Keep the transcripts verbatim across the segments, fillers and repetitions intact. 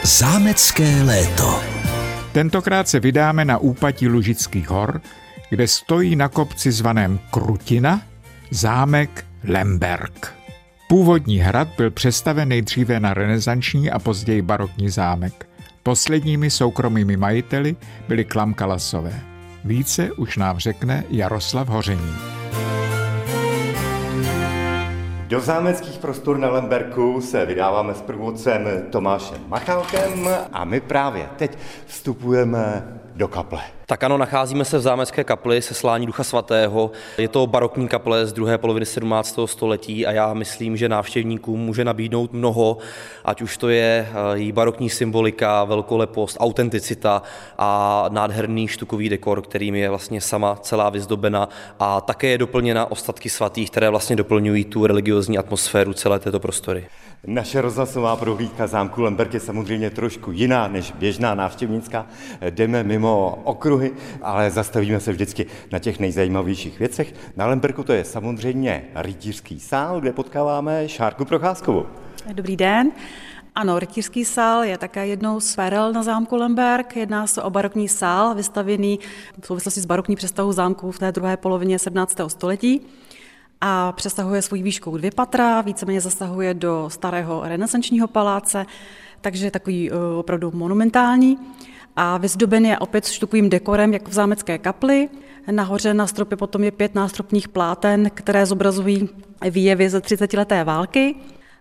Zámecké léto. Tentokrát se vydáme na úpatí Lužických hor, kde stojí na kopci zvaném Krutina zámek Lemberk. Původní hrad byl přestaven nejdříve na renesanční a později barokní zámek. Posledními soukromými majiteli byli Klamkalasové. Více už nám řekne Jaroslav Hoření. Do zámeckých prostor na Lemberku se vydáváme s průvodcem Tomášem Machálkem a my právě teď vstupujeme do kaple. Tak ano, nacházíme se v zámecké kapli Seslání Ducha Svatého. Je to barokní kaple z druhé poloviny sedmnáctého století a já myslím, že návštěvníkům může nabídnout mnoho, ať už to je její barokní symbolika, velkolepost, autenticita a nádherný štukový dekor, kterým je vlastně sama celá vyzdobena, a také je doplněna ostatky svatých, které vlastně doplňují tu religiózní atmosféru celé této prostory. Naše rozhlasová prohlídka zámku Lemberk je samozřejmě trošku jiná než běžná návštěvnická. Jdeme mimo okruhy, ale zastavíme se vždycky na těch nejzajímavějších věcech. Na Lemberku to je samozřejmě rytířský sál, kde potkáváme Šárku Procházkovou. Dobrý den. Ano, rytířský sál je také jednou z perel na zámku Lemberk. Jedná se o barokní sál, vystavěný v souvislosti s barokní přestavbou zámku v té druhé polovině sedmnáctého století. A přesahuje svou výškou dvě patra, víceméně zasahuje do starého renesančního paláce, takže je takový uh, opravdu monumentální. A vyzdoben je opět štukovým dekorem, jako v zámecké kapli. Nahoře na stropě potom je pět nástropních pláten, které zobrazují výjevy ze třicetileté války.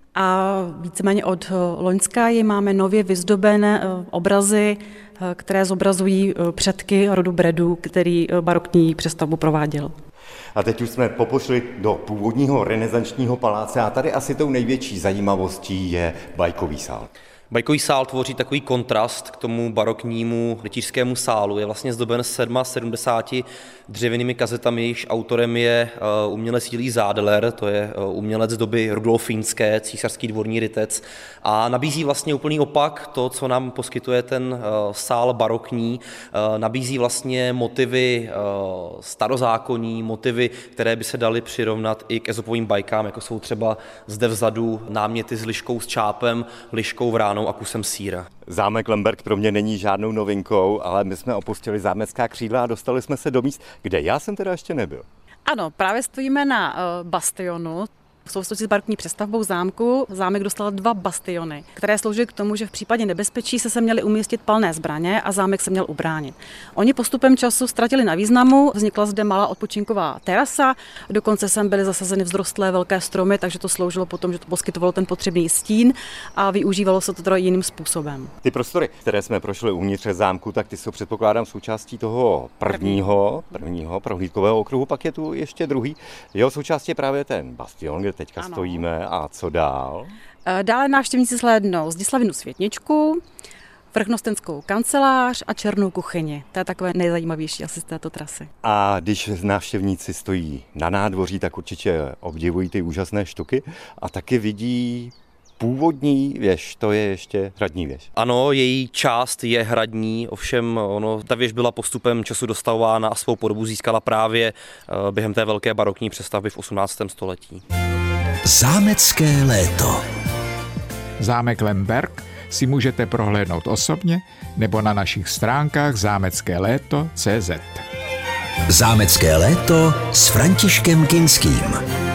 A víceméně od loňska je máme nově vyzdobené obrazy, které zobrazují předky rodu Bredů, který barokní přestavbu prováděl. A teď už jsme popošli do původního renesančního paláce a tady asi tou největší zajímavostí je bajkový sál. Bajkový sál tvoří takový kontrast k tomu baroknímu rytířskému sálu. Je vlastně zdoben sedmdesát dřevěnými kazetami, jejichž autorem je umělec Jiří Zádler, to je umělec doby rudolfínské, císařský dvorní rytec, a nabízí vlastně úplný opak, to, co nám poskytuje ten sál barokní. Nabízí vlastně motivy starozákonní, motivy, které by se daly přirovnat i k ezopovým bajkám, jako jsou třeba zde vzadu náměty s liškou s čápem, liškou vránou a kusem sýra. Zámek Lemberk pro mě není žádnou novinkou, ale my jsme opustili zámecká křídla a dostali jsme se do míst, kde já jsem teda ještě nebyl. Ano, právě stojíme na uh, bastionu. V souvislosti s barokní přestavbou zámku zámek dostal dva bastiony, které sloužily k tomu, že v případě nebezpečí se se měly umístit palné zbraně a zámek se měl ubránit. Oni postupem času ztratili na významu, vznikla zde malá odpočinková terasa, dokonce sem byly zasazeny vzrostlé velké stromy, takže to sloužilo potom, že to poskytovalo ten potřebný stín a využívalo se to teda jiným způsobem. Ty prostory, které jsme prošli uvnitř zámku, tak ty jsou, předpokládám, součástí toho prvního, prvního prohlídkového okruhu, pak je tu ještě druhý. Jeho součástí je právě ten bastion, kde teďka ano. Stojíme, a co dál? Dále návštěvníci shlédnou Zdislavinu světničku, vrchnostenskou kancelář a černou kuchyni. To je takové nejzajímavější asi z této trasy. A když návštěvníci stojí na nádvoří, tak určitě obdivují ty úžasné štuky a taky vidí původní věž, to je ještě hradní věž. Ano, její část je hradní, ovšem ono, ta věž byla postupem času dostavována a svou podobu získala právě během té velké barokní přestavby v osmnáctém století. Zámecké léto. Zámek Lemberk si můžete prohlédnout osobně nebo na našich stránkách zámecké léto tečka cé zet. Zámecké léto s Františkem Kinským.